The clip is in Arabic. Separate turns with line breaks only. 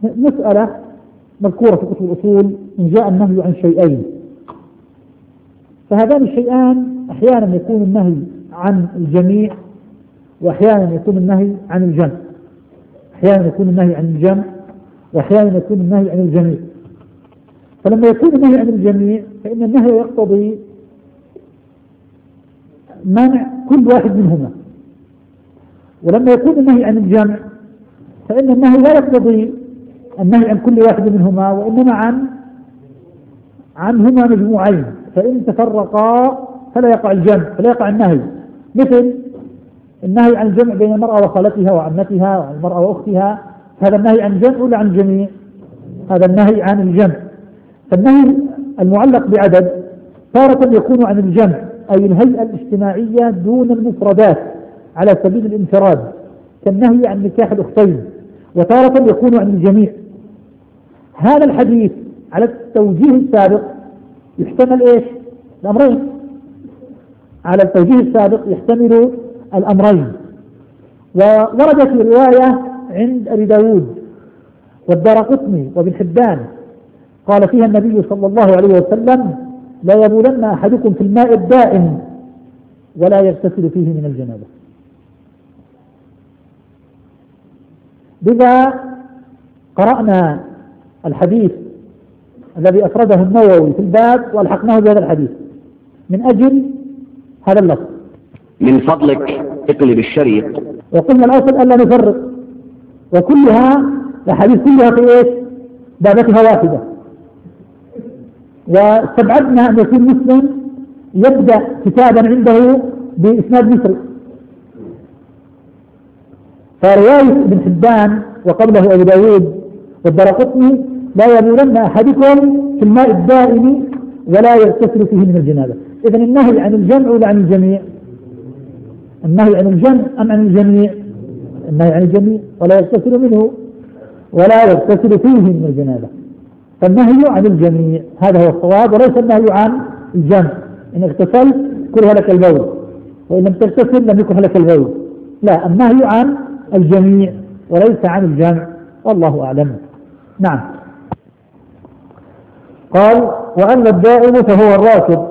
مسألة مذكورة في كتب الأصول: إن جاء النهي عن شيئين، فهذان الشيئان أحيانا يكون النهي عن الجميع، وأحيانا يكون النهي عن الجمع. أحيانا يكون النهي عن الجمع، وأحيانا يكون النهي عن الجميع. فلما يكون النهي عن الجميع فإن النهي يقتضي منع كل واحد منهما، ولما يكون النهي عن الجمع فإن النهي لا يقتضي النهي عن كل واحد منهما، وإنما عنهما مجموعين، فإن تفرقا فلا يقع الجمع، فلا يقع النهي. مثل النهي عن الجمع بين المرأة وخالتها وعمتها وعن المرأة وأختها، هذا النهي عن الجمع ولا عن الجميع؟ هذا النهي عن الجمع. فالنهي المعلق بعدد تارة يكون عن الجمع، أي الهيئة الاجتماعية دون المفردات على سبيل الانفراد، كالنهي عن نكاح الأختين، وتارة يكون عن الجميع. هذا الحديث على التوجيه السابق يحتمل إيش؟ الأمرين. على التوجيه السابق يحتمل الأمرين. وورد في رواية عند أبي داود والدارقطني وابن حبان قال فيها النبي صلى الله عليه وسلم: لا يبولن أحدكم في الماء الدائم ولا يغتسل فيه من الجنابة. بذا قرأنا الحديث الذي أفرده النووي في الباب والحقناه بهذا الحديث من أجل هذا اللفظ:
من فضلك اقلب الشريط.
وقلنا الأصل ألا نفرق، وكلها الحديث كلها في إيش؟ بابتها واحدة. واستبعدنا أن يكون مسلم يبدأ كتابا عنده بإسناد مصري، فرواية ابن حبان وقبله أبو داود والدارقطني: لا يبولن أحدكم في الماء الدائم ولا يغتسل فيه من الجنابة. إذن النهي عن الجمع ولا عن الجميع؟ النهي عن الجمع أم عن الجميع؟ النهي عن الجميع، ولا يغتسل منه ولا يغتسل فيه من الجنابة. فالنهي عن الجميع هذا هو الصواب، وليس النهي عن الجمع. إن اغتسلت كره لك البول، وإن لم تغتسل لم يكره لك البول. لا، النهي عن الجميع وليس عن الجمع، والله أعلم. نعم. قال: وأما الدائم فهو الراكب